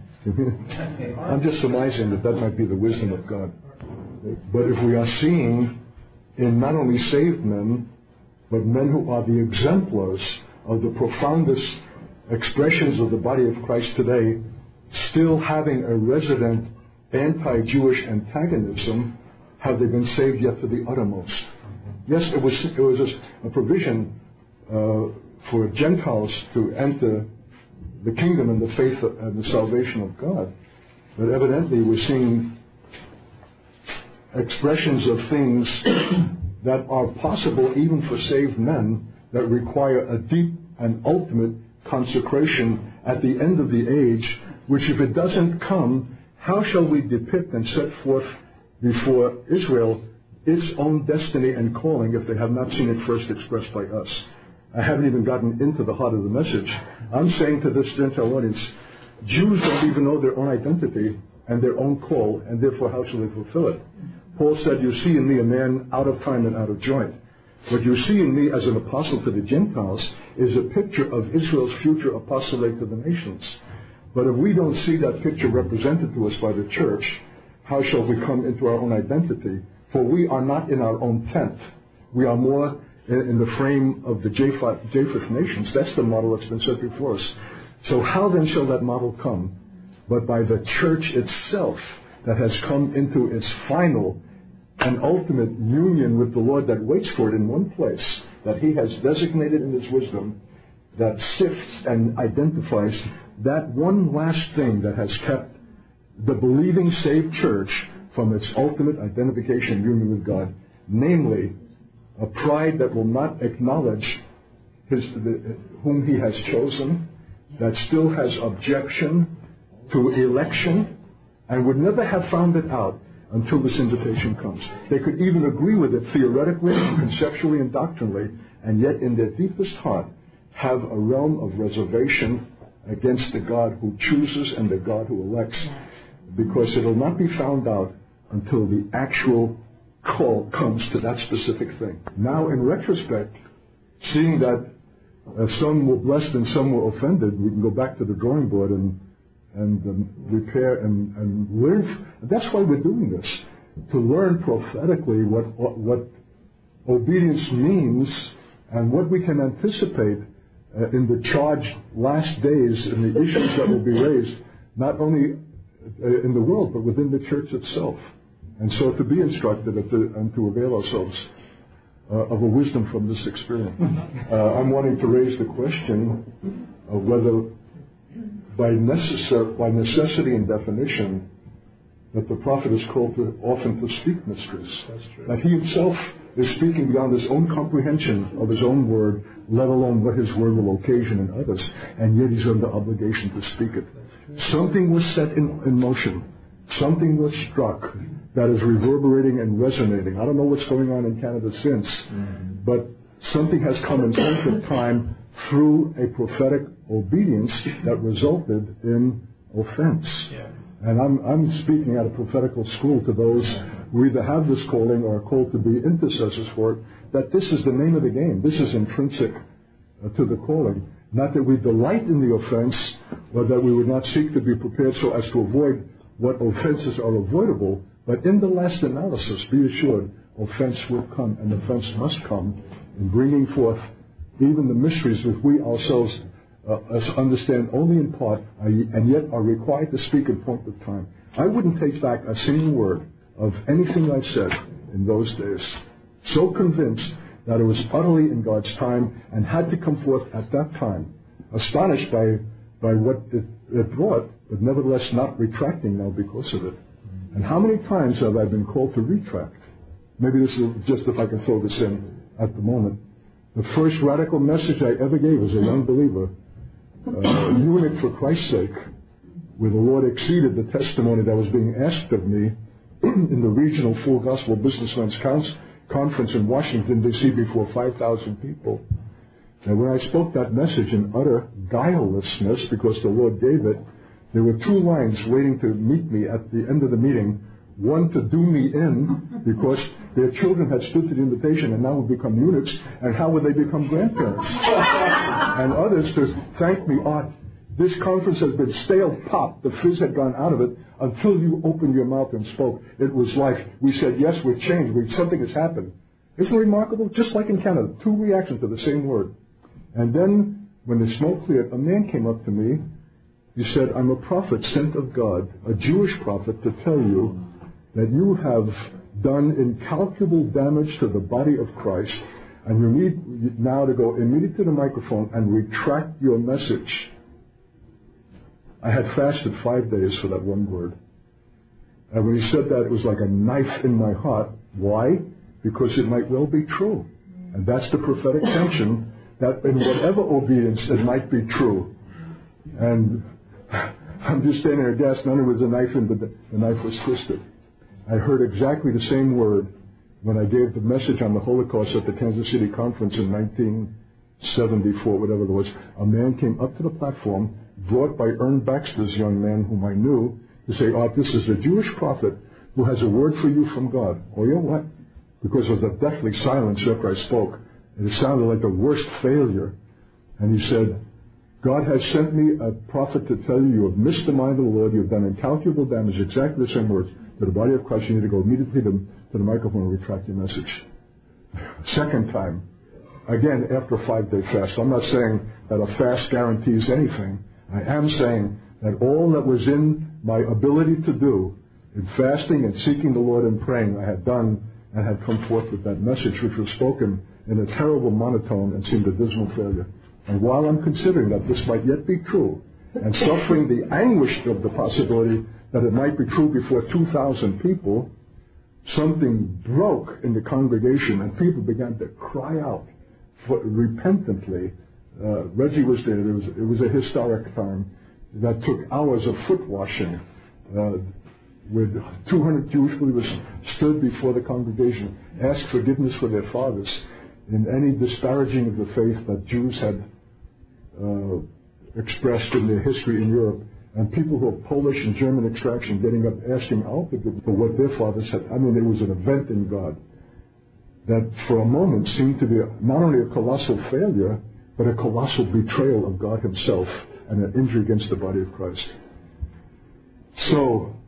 I'm just surmising that that might be the wisdom of God. But if we are seeing in not only saved men, but men who are the exemplars of the profoundest expressions of the body of Christ today, still having a resident anti-Jewish antagonism, have they been saved yet to the uttermost? Yes, it was it was a, a provision uh, for Gentiles to enter the kingdom and the faith of, and the salvation of God. But evidently we're seeing expressions of things that are possible even for saved men that require a deep and ultimate consecration at the end of the age, which if it doesn't come, how shall we depict and set forth before Israel its own destiny and calling if they have not seen it first expressed by us? I haven't even gotten into the heart of the message. I'm saying to this Gentile audience, Jews don't even know their own identity and their own call, and therefore how shall they fulfill it? Paul said, you see in me a man out of time and out of joint. What you see in me as an apostle to the Gentiles is a picture of Israel's future apostolate to the nations. But if we don't see that picture represented to us by the church, how shall we come into our own identity? For we are not in our own tent. We are more in the frame of the Japheth, Japheth nations. That's the model that's been set before us. So how then shall that model come? But by the church itself that has come into its final and ultimate union with the Lord, that waits for it in one place, that He has designated in His wisdom, that sifts and identifies that one last thing that has kept the believing saved church from its ultimate identification and union with God, namely a pride that will not acknowledge his, the, whom He has chosen, that still has objection to election, and would never have found it out until this invitation comes. They could even agree with it theoretically and conceptually and doctrinally, and yet in their deepest heart have a realm of reservation against the God who chooses and the God who elects, because it will not be found out until the actual call comes to that specific thing. Now, in retrospect, seeing that uh, some were blessed and some were offended, we can go back to the drawing board and and um, repair and, and learn. That's why we're doing this, to learn prophetically what, what, what obedience means and what we can anticipate uh, in the charged last days and the issues that will be raised, not only uh, in the world, but within the church itself. And so to be instructed and to, and to avail ourselves uh, of a wisdom from this experience. Uh, I'm wanting to raise the question of whether by, necessar- by necessity and definition that the prophet is called to, often to speak mysteries. That's true. That he himself is speaking beyond his own comprehension of his own word, let alone what his word will occasion in others, and yet he's under obligation to speak it. Something was set in, in motion. Something was struck that is reverberating and resonating. I don't know what's going on in Canada since, mm-hmm. but something has come in point of time through a prophetic obedience that resulted in offense. Yeah. And I'm, I'm speaking at a prophetical school to those who either have this calling or are called to be intercessors for it, that this is the name of the game. This is intrinsic uh, to the calling. Not that we delight in the offense, or that we would not seek to be prepared so as to avoid what offenses are avoidable, but in the last analysis, be assured, offense will come, and offense must come in bringing forth even the mysteries which we ourselves uh, understand only in part, and yet are required to speak in point of time. I wouldn't take back a single word of anything I said in those days. So convinced that it was utterly in God's time and had to come forth at that time. Astonished by, by what it, it brought, but nevertheless not retracting now because of it. And how many times have I been called to retract? Maybe this is just if I can throw this in at the moment. The first radical message I ever gave as a young believer, uh, eunuch for Christ's sake, where the Lord exceeded the testimony that was being asked of me in the regional Full Gospel Businessmen's Conference in Washington, D C before five thousand people. And when I spoke that message in utter guilelessness, because the Lord gave it, there were two lines waiting to meet me at the end of the meeting. One to do me in, because their children had stood to the invitation and now would become eunuchs, and how would they become grandparents? And others to thank me, oh, this conference has been stale pop. The fizz had gone out of it until you opened your mouth and spoke. It was like, we said, yes, we've changed. We, something has happened. Isn't it remarkable? Just like in Canada, two reactions to the same word. And then, when the smoke cleared, a man came up to me. He said, I'm a prophet sent of God, a Jewish prophet, to tell you that you have done incalculable damage to the body of Christ, and you need now to go immediately to the microphone and retract your message. I had fasted five days for that one word. And when he said that, it was like a knife in my heart. Why? Because it might well be true. And that's the prophetic tension, that in whatever obedience it might be true. And I'm just standing there gasped, none of it was a knife in, but the, the knife was twisted. I heard exactly the same word when I gave the message on the Holocaust at the Kansas City conference in nineteen seventy-four, whatever it was. A man came up to the platform, brought by Ern Baxter's young man, whom I knew. to say, oh, this is a Jewish prophet who has a word for you from God. Oh, you know what? Because of the deathly silence after I spoke, and it sounded like the worst failure. And he said, God has sent me a prophet to tell you you have missed the mind of the Lord, you have done incalculable damage, exactly the same words, to the body of Christ. You need to go immediately to, to the microphone and retract your message. Second time, again, after a five-day fast. I'm not saying that a fast guarantees anything. I am saying that all that was in my ability to do in fasting and seeking the Lord and praying, I had done and had come forth with that message, which was spoken in a terrible monotone and seemed a dismal failure. And while I'm considering that this might yet be true, and suffering the anguish of the possibility that it might be true before two thousand people, something broke in the congregation and people began to cry out for, repentantly. Uh, Reggie was there. It was, it was a historic time that took hours of foot washing. Uh, with two hundred Jewish believers stood before the congregation, asked forgiveness for their fathers in any disparaging of the faith that Jews had uh, expressed in their history in Europe, and people who are Polish and German extraction getting up asking our forgiveness for what their fathers had. I mean, it was an event in God that for a moment seemed to be not only a colossal failure, but a colossal betrayal of God himself and an injury against the body of Christ. So,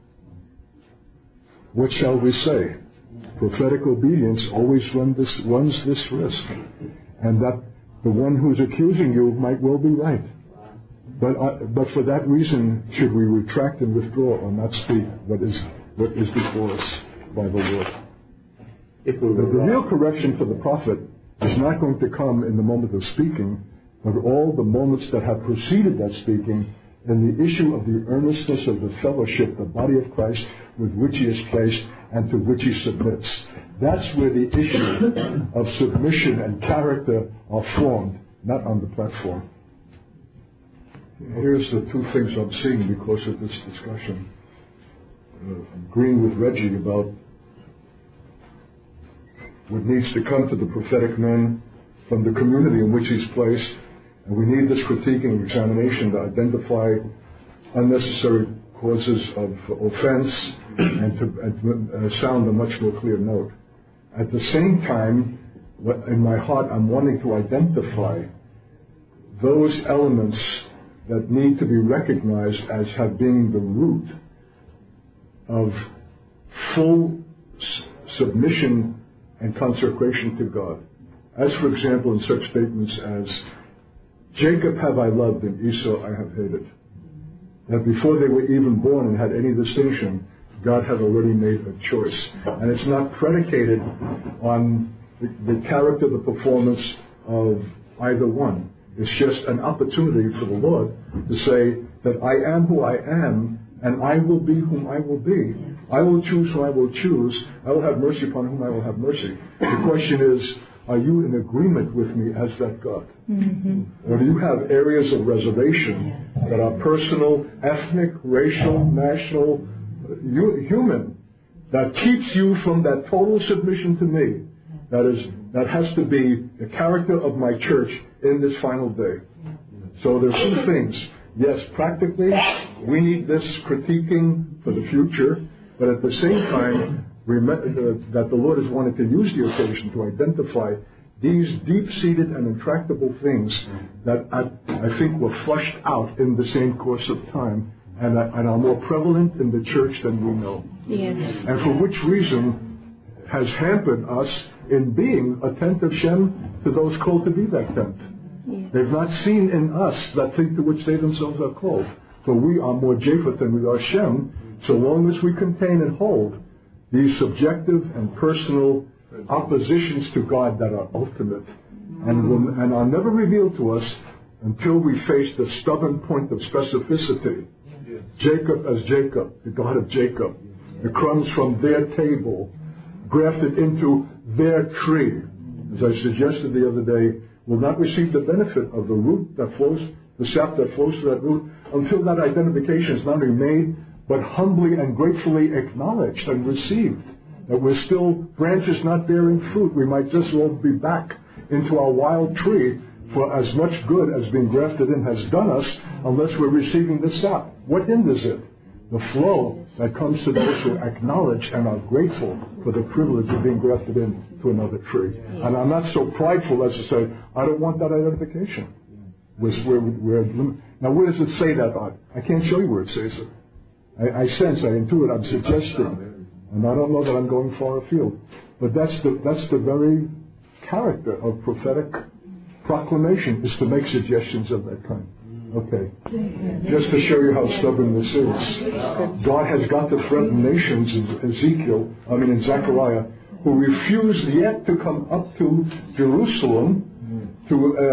what shall we say? Prophetic obedience always run this, runs this risk, and that the one who's accusing you might well be right. But uh, but for that reason, should we retract and withdraw or not speak what is what is before us by the Lord? If we the, the real correction for the prophet is not going to come in the moment of speaking, but all the moments that have preceded that speaking, and the issue of the earnestness of the fellowship, the body of Christ, with which he is placed and to which he submits. That's where the issue of submission and character are formed, not on the platform. Here's the two things I'm seeing because of this discussion. Uh, I'm agreeing with Reggie about what needs to come to the prophetic man from the community in which he's placed. And we need this critiquing and examination to identify unnecessary causes of offense and to, and to uh, sound a much more clear note. At the same time, in my heart, I'm wanting to identify those elements that need to be recognized as have been the root of full s- submission and consecration to God. As, for example, in such statements as, Jacob have I loved and Esau I have hated. That before they were even born and had any distinction, God had already made a choice. And it's not predicated on the, the character, the performance of either one. It's just an opportunity for the Lord to say that I am who I am, and I will be whom I will be. I will choose who I will choose. I will have mercy upon whom I will have mercy. The question is, are you in agreement with me as that God? Mm-hmm. Or do you have areas of reservation that are personal, ethnic, racial, national, uh, human, that keeps you from that total submission to me? That is, that has to be the character of my church in this final day. So there's two things. Yes, practically, we need this critiquing for the future, but at the same time, remember that the Lord has wanted to use the occasion to identify these deep-seated and intractable things that I, I think were flushed out in the same course of time and, and are more prevalent in the church than we know. Yes. And for which reason has hampered us in being a tent of Shem to those called to be that tent. Yes. They've not seen in us that thing to which they themselves are called. For we are more Japheth than we are Shem, so long as we contain and hold these subjective and personal oppositions to God that are ultimate and, will, and are never revealed to us until we face the stubborn point of specificity. Jacob as Jacob, the God of Jacob, the crumbs from their table grafted into their tree, as I suggested the other day, will not receive the benefit of the root that flows, the sap that flows to that root, until that identification is not only made, but humbly and gratefully acknowledged and received. That we're still branches not bearing fruit. We might just well be back into our wild tree, for as much good as being grafted in has done us, unless we're receiving the sap. What hinders it? the flow that comes to those who acknowledge and are grateful for the privilege of being grafted into another tree. And I'm not so prideful as to say, I don't want that identification. We're, we're, we're, now, where does it say that on? I can't show you where it says it. I, I sense, I intuit, I'm suggesting. And I don't know that I'm going far afield. But that's the, that's the very character of prophetic proclamation, is to make suggestions of that kind. Okay. Just to show you how stubborn this is. God has got to threaten nations in Ezekiel, I mean in Zechariah, who refuse yet to come up to Jerusalem to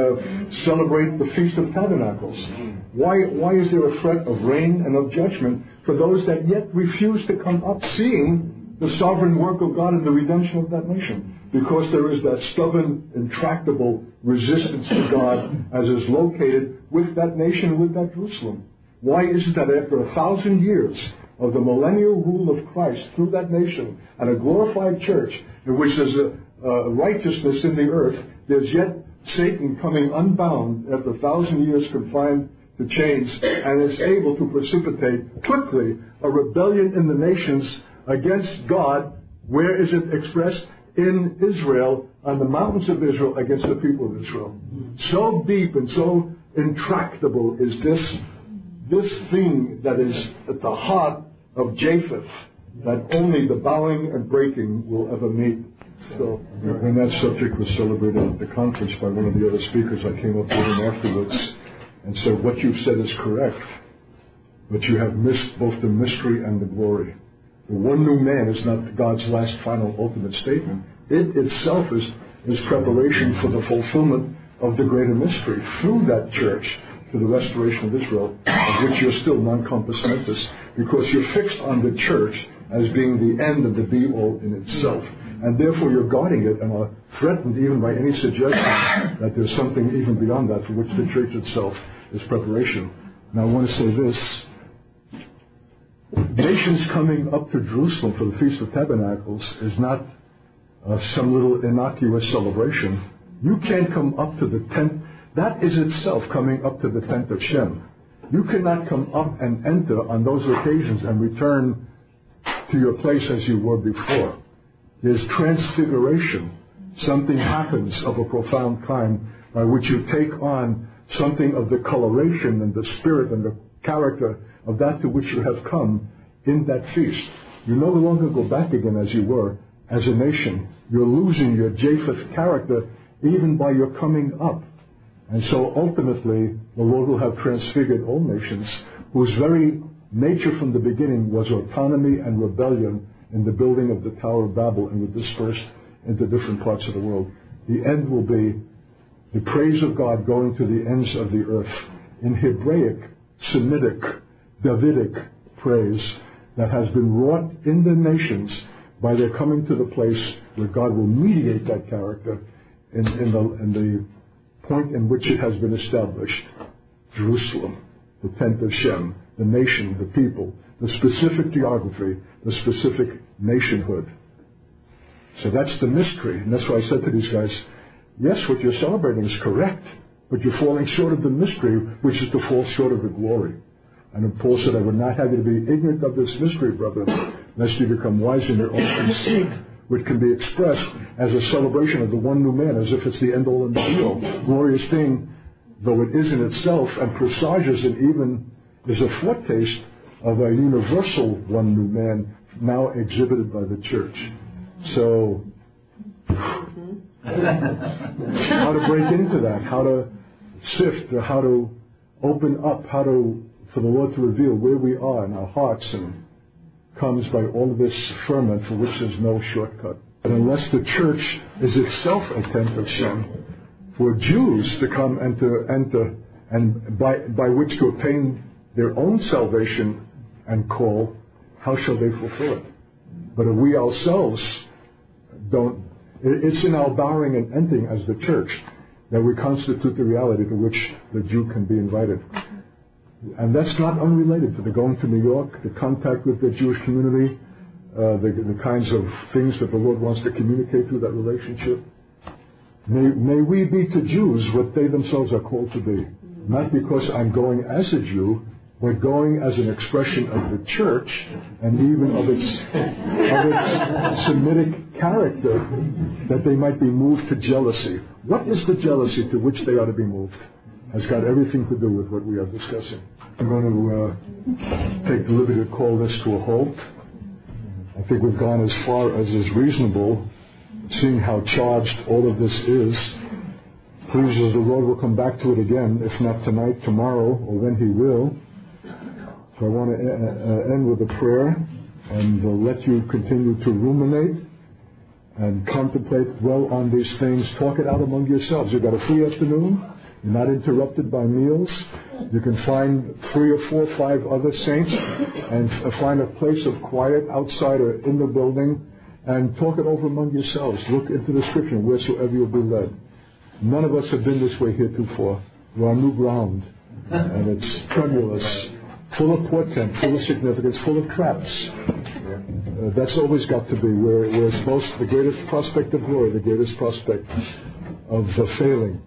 uh, celebrate the Feast of Tabernacles. Why, why is there a threat of rain and of judgment for those that yet refuse to come up, seeing the sovereign work of God and the redemption of that nation? Because there is that stubborn, intractable resistance to God as is located with that nation, with that Jerusalem. Why is it that after a thousand years of the millennial rule of Christ through that nation and a glorified church in which there's a, a righteousness in the earth, there's yet Satan coming unbound after a thousand years confined to chains and is able to precipitate quickly a rebellion in the nations against God? Where is it expressed? In Israel, on the mountains of Israel, against the people of Israel. So deep and so intractable is this, this thing that is at the heart of Japheth, that only the bowing and breaking will ever meet. So, when that subject was celebrated at the conference by one of the other speakers, I came up to him afterwards and said, what you've said is correct, but you have missed both the mystery and the glory. The one new man is not God's last, final, ultimate statement. It itself is, is preparation for the fulfillment of the greater mystery through that church to the restoration of Israel, of which you're still non-compos mentis, because you're fixed on the church as being the end of the be-all in itself. And therefore you're guarding it and are threatened even by any suggestion that there's something even beyond that for which the church itself is preparation. Now I want to say this. Nations coming up to Jerusalem for the Feast of Tabernacles is not uh, some little innocuous celebration. You can't come up to the tent. That is itself coming up to the tent of Shem. You cannot come up and enter on those occasions and return to your place as you were before. There's transfiguration. Something happens of a profound kind by which you take on something of the coloration and the spirit and the character of that to which you have come in that feast. You no longer go back again as you were as a nation. You're losing your Japheth character even by your coming up. And so ultimately, the Lord will have transfigured all nations whose very nature from the beginning was autonomy and rebellion in the building of the Tower of Babel and were dispersed into different parts of the world. The end will be the praise of God going to the ends of the earth in Hebraic, Semitic, Davidic praise that has been wrought in the nations by their coming to the place where God will mediate that character in, in, the, in the point in which it has been established. Jerusalem, the tent of Shem, the nation, the people, the specific geography, the specific nationhood. So that's the mystery. And that's why I said to these guys, yes, what you're celebrating is correct, but you're falling short of the mystery, which is to fall short of the glory. And then Paul said, I would not have you to be ignorant of this mystery, brethren, lest you become wise in your own conceit, which can be expressed as a celebration of the one new man, as if it's the end-all and be-all. Glorious thing, though it is in itself, and presages and even is a foretaste of a universal one new man now exhibited by the church. So, how to break into that, how to sift, or how to open up, how to, for the Lord to reveal where we are in our hearts, and comes by all of this ferment for which there's no shortcut. And unless the church is itself a tent of Shem, for Jews to come and to enter, and by, by which to obtain their own salvation and call, how shall they fulfill it? But if we ourselves don't, it's in our bowing and entering as the church that we constitute the reality to which the Jew can be invited. And that's not unrelated to the going to New York, the contact with the Jewish community, uh, the, the kinds of things that the Lord wants to communicate through that relationship. May, may we be to Jews what they themselves are called to be. Not because I'm going as a Jew, but going as an expression of the church and even of its, of its Semitic character, that they might be moved to jealousy. What is the jealousy to which they ought to be moved? Has got everything to do with what we are discussing. I'm going to uh, take the liberty to call this to a halt. I think we've gone as far as is reasonable, seeing how charged all of this is. Please, as the Lord will come back to it again, if not tonight, tomorrow, or when He will. So I want to uh, end with a prayer and uh, let you continue to ruminate and contemplate well on these things. Talk it out among yourselves. You've got a free afternoon. You're not interrupted by meals. You can find three or four, five other saints and uh, find a place of quiet outside or in the building and talk it over among yourselves. Look into the Scripture wheresoever you'll be led. None of us have been this way heretofore. We're on new ground, and it's tremulous, full of portent, full of significance, full of traps. Uh, that's always got to be where, where it's most the greatest prospect of glory, the greatest prospect of uh, failing.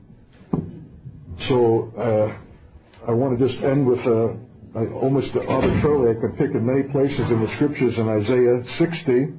So uh, I want to just end with uh, I, almost arbitrarily, I could pick in many places in the Scriptures in Isaiah sixty,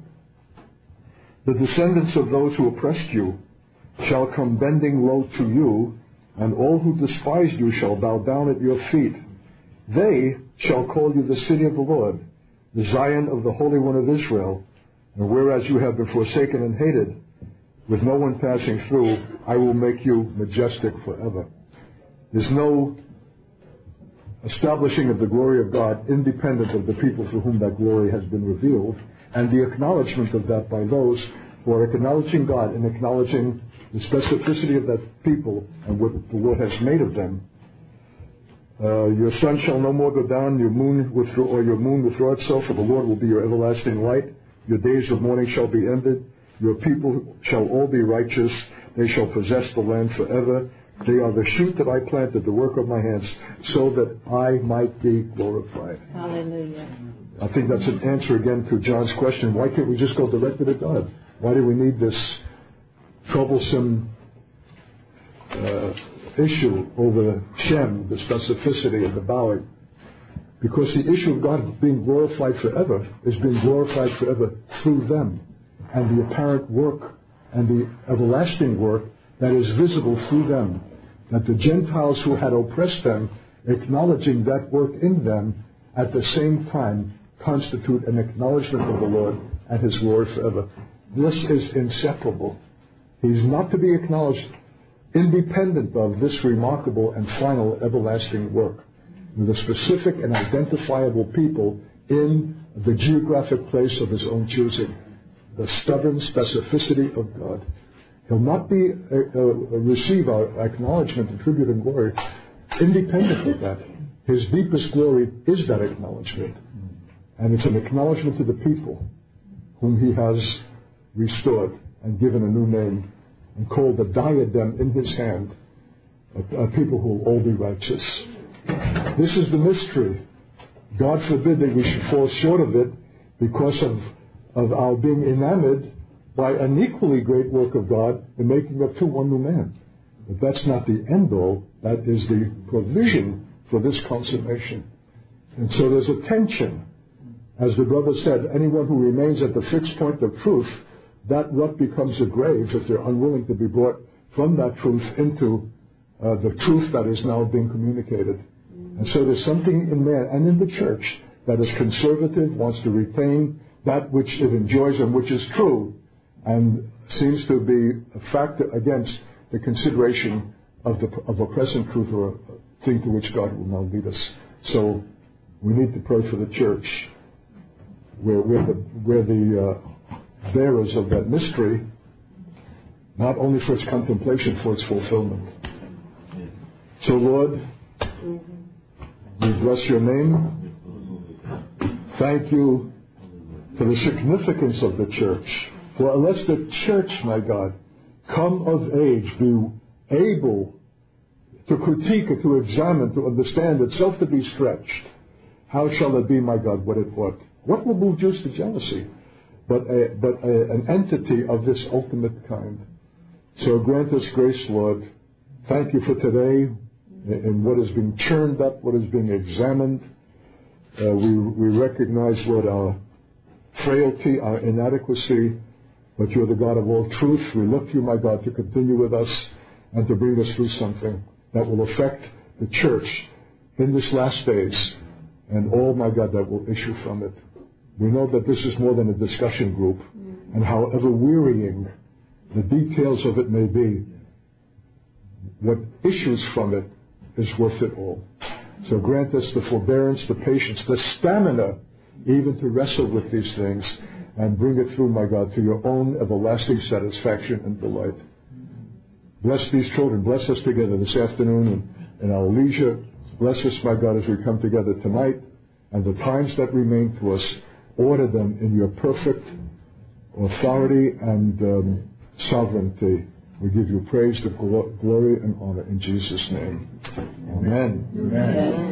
the descendants of those who oppressed you shall come bending low to you, and all who despised you shall bow down at your feet. They shall call you the city of the Lord, the Zion of the Holy One of Israel. And whereas you have been forsaken and hated, with no one passing through, I will make you majestic forever. There's no establishing of the glory of God independent of the people through whom that glory has been revealed, and the acknowledgement of that by those who are acknowledging God and acknowledging the specificity of that people and what the Lord has made of them. Uh, your sun shall no more go down, your moon withdraw, or your moon withdraw itself, for the Lord will be your everlasting light. Your days of mourning shall be ended. Your people shall all be righteous. They shall possess the land forever. They are the shoot that I planted, the work of my hands, so that I might be glorified. Hallelujah. I think that's an answer again to John's question. Why can't we just go directly to God? Why do we need this troublesome uh, issue over Shem, the specificity of the bowing? Because the issue of God being glorified forever is being glorified forever through them, and the apparent work and the everlasting work that is visible through them, that the Gentiles who had oppressed them, acknowledging that work in them, at the same time constitute an acknowledgement of the Lord and His glory forever. This is inseparable. He's not to be acknowledged independent of this remarkable and final everlasting work, with a specific and identifiable people in the geographic place of His own choosing, the stubborn specificity of God. He'll not be uh, uh, receive our acknowledgement and tribute and glory independent of that. His deepest glory is that acknowledgement, and it's an acknowledgement to the people whom He has restored and given a new name and called the diadem in His hand, a, a people who will all be righteous. This is the mystery. God forbid that we should fall short of it because of, of our being enamored by an equally great work of God in making of two one new man. But that's not the end all. That is the provision for this consummation. And so there's a tension. As the brother said, anyone who remains at the fixed point of truth, that rut becomes a grave if they're unwilling to be brought from that truth into uh, the truth that is now being communicated. And so there's something in man and in the church that is conservative, wants to retain that which it enjoys and which is true, and seems to be a factor against the consideration of, the, of a present truth or a thing to which God will now lead us. So we need to pray for the church, where, where the, where the uh, bearers of that mystery, not only for its contemplation, for its fulfillment. So Lord, we bless your name. Thank you for the significance of the church. For unless the church, my God, come of age, be able to critique or to examine, to understand itself to be stretched, how shall it be, my God, what it ought? What will move Jews to jealousy? But, a, but a, an entity of this ultimate kind. So grant us grace, Lord. Thank you for today, in what is being churned up, what is being examined, Uh, we, we recognize, Lord, our frailty, our inadequacy, but you're the God of all truth. We look to you, my God, to continue with us and to bring us through something that will affect the church in this last days and all, my God, that will issue from it. We know that this is more than a discussion group, and however wearying the details of it may be, what issues from it is worth it all. So grant us the forbearance, the patience, the stamina, even to wrestle with these things and bring it through, my God, to your own everlasting satisfaction and delight. Bless these children. Bless us together this afternoon and in our leisure. Bless us, my God, as we come together tonight and the times that remain to us. Order them in your perfect authority and um, sovereignty. We give you praise, the glory, and honor in Jesus' name. Amen. Amen.